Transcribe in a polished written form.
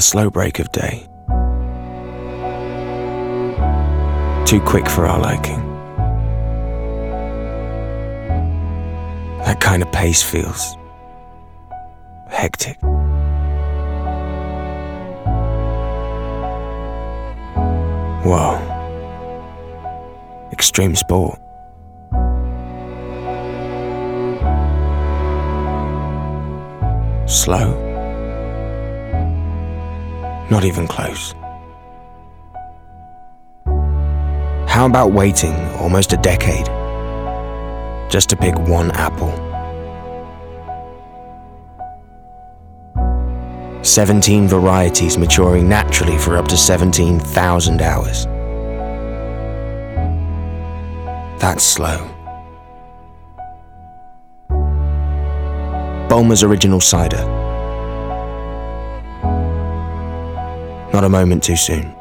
the slow break of day. Too quick for our liking. That kind of pace feels hectic. Whoa. Extreme sport. Slow? Not even close. How about waiting almost a decade just to pick one apple? 17 varieties maturing naturally for up to 17,000 hours. That's slow. Bulmer's Original Cider. Not a moment too soon.